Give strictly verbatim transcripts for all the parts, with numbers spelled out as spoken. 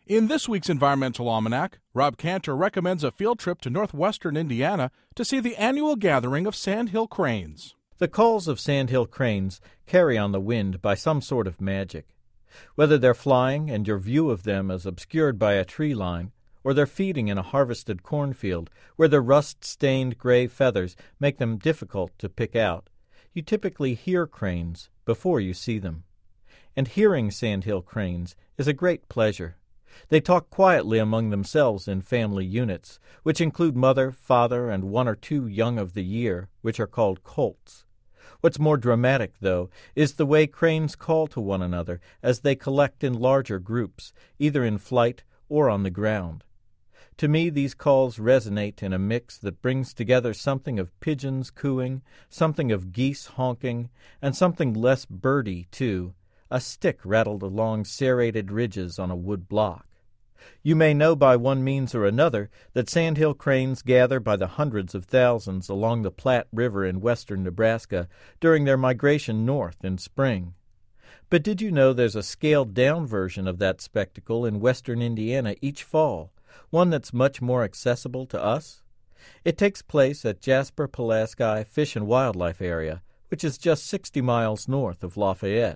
In this week's Environmental Almanac, Rob Cantor recommends a field trip to northwestern Indiana to see the annual gathering of sandhill cranes. The calls of sandhill cranes carry on the wind by some sort of magic. Whether they're flying and your view of them is obscured by a tree line, or they're feeding in a harvested cornfield where their rust-stained gray feathers make them difficult to pick out, you typically hear cranes before you see them. And hearing sandhill cranes is a great pleasure. They talk quietly among themselves in family units, which include mother, father, and one or two young of the year, which are called colts. What's more dramatic, though, is the way cranes call to one another as they collect in larger groups, either in flight or on the ground. To me, these calls resonate in a mix that brings together something of pigeons cooing, something of geese honking, and something less birdy, too, a stick rattled along serrated ridges on a wood block. You may know by one means or another that sandhill cranes gather by the hundreds of thousands along the Platte River in western Nebraska during their migration north in spring. But did you know there's a scaled-down version of that spectacle in western Indiana each fall, one that's much more accessible to us? It takes place at Jasper-Pulaski Fish and Wildlife Area, which is just sixty miles north of Lafayette.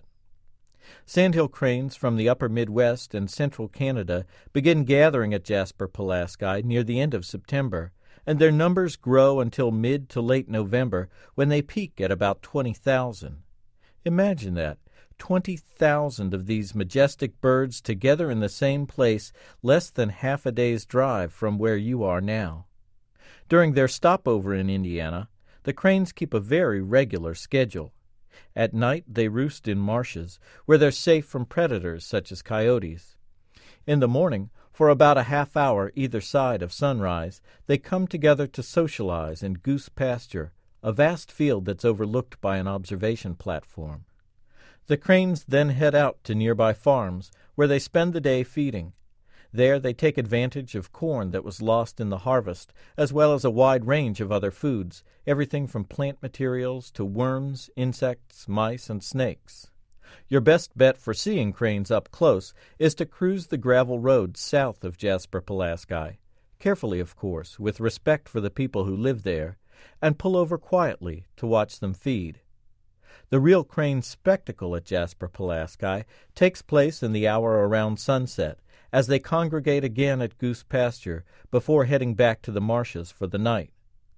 Sandhill cranes from the upper Midwest and central Canada begin gathering at Jasper-Pulaski near the end of September, and their numbers grow until mid to late November, when they peak at about twenty thousand. Imagine that, twenty thousand of these majestic birds together in the same place less than half a day's drive from where you are now. During their stopover in Indiana, the cranes keep a very regular schedule. At night they roost in marshes, where they're safe from predators such as coyotes. In the morning, for about a half hour either side of sunrise, they come together to socialize in goose pasture, a vast field that's overlooked by an observation platform. The cranes then head out to nearby farms, where they spend the day feeding. There they take advantage of corn that was lost in the harvest, as well as a wide range of other foods, everything from plant materials to worms, insects, mice, and snakes. Your best bet for seeing cranes up close is to cruise the gravel road south of Jasper-Pulaski, carefully, of course, with respect for the people who live there, and pull over quietly to watch them feed. The real crane spectacle at Jasper-Pulaski takes place in the hour around sunset, as they congregate again at Goose Pasture before heading back to the marshes for the night.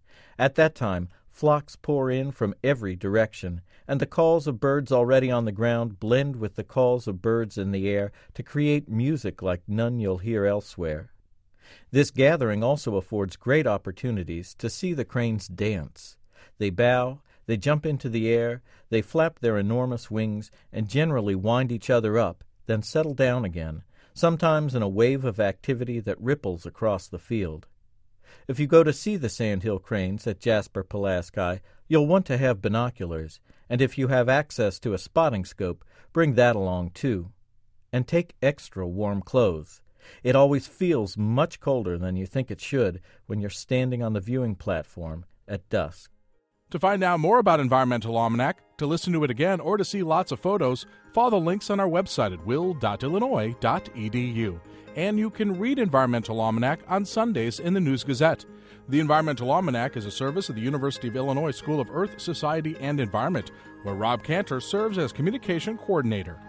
At that time, flocks pour in from every direction, and the calls of birds already on the ground blend with the calls of birds in the air to create music like none you'll hear elsewhere. This gathering also affords great opportunities to see the cranes dance. They bow, they jump into the air, they flap their enormous wings, and generally wind each other up, then settle down again, sometimes in a wave of activity that ripples across the field. If you go to see the sandhill cranes at Jasper-Pulaski, you'll want to have binoculars, and if you have access to a spotting scope, bring that along too. And take extra warm clothes. It always feels much colder than you think it should when you're standing on the viewing platform at dusk. To find out more about Environmental Almanac, to listen to it again, or to see lots of photos, follow the links on our website at will dot illinois dot e d u. And you can read Environmental Almanac on Sundays in the News Gazette. The Environmental Almanac is a service of the University of Illinois School of Earth, Society, and Environment, where Rob Cantor serves as Communication Coordinator.